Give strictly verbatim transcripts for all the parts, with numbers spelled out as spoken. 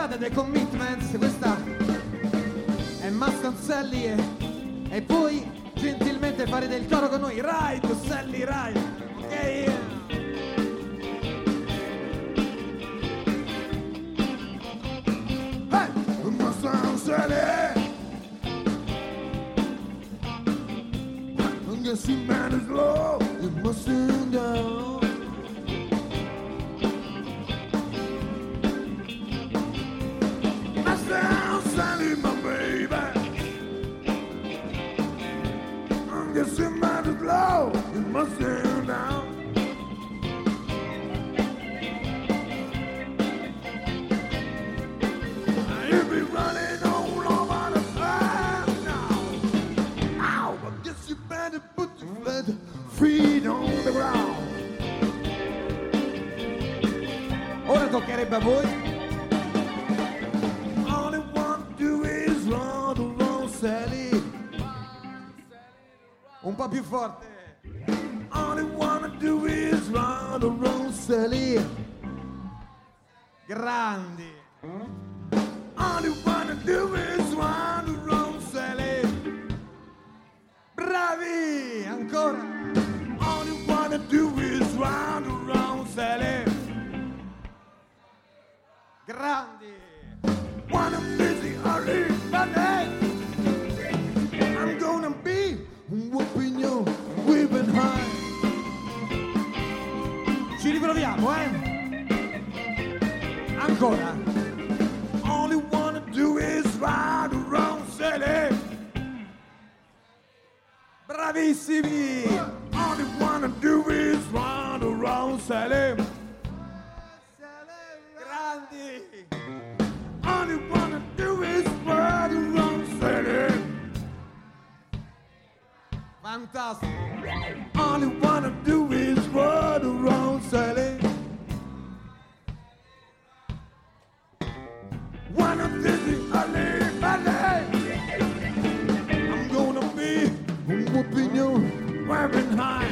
strada dei Commitments, questa è Mustang Sally e, e poi gentilmente fare del coro con noi. Ride, Sally, ride, ok? Hey, Mustang Sally, I guess you man is low, you must sing down. Sally, my baby, I guess you might as low, you must sit down. You be running all over the place now. Ow, I guess you better put your feet on the ground. Ora toccherebbe a voi. Sally, un po' più forte. All I wanna do is run around Sally. Grandi. All I wanna do is run around Sally. Bravi, ancora. All I wanna do is run around Sally. Grandi. Wanna busy early Monday. I'm gonna be whooping you, whipping high. Ci riproviamo, eh? Ancora. All you wanna do is ride around Sally. Bravissimi. All you wanna do is ride around Sally. Grandi. All you wanna do is ride around Sally. Fantastico. All you wanna do is run around Sally. Wanna visit Ali, Ali. I'm gonna be whooping you, wearing high.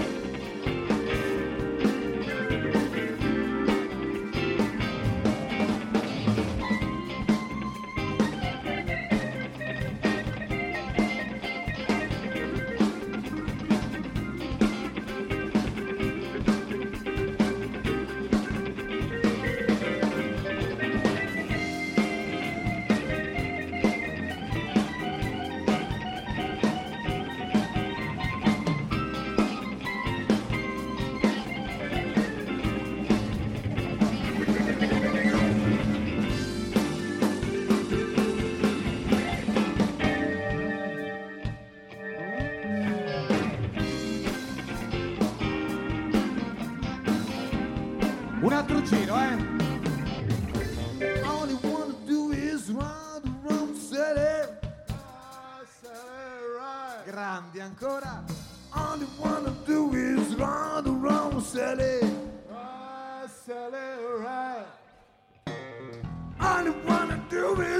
Un altro giro, eh? All you wanna do is run around Sally. Grandi ancora. All you wanna do is run around Sally. All you wanna do is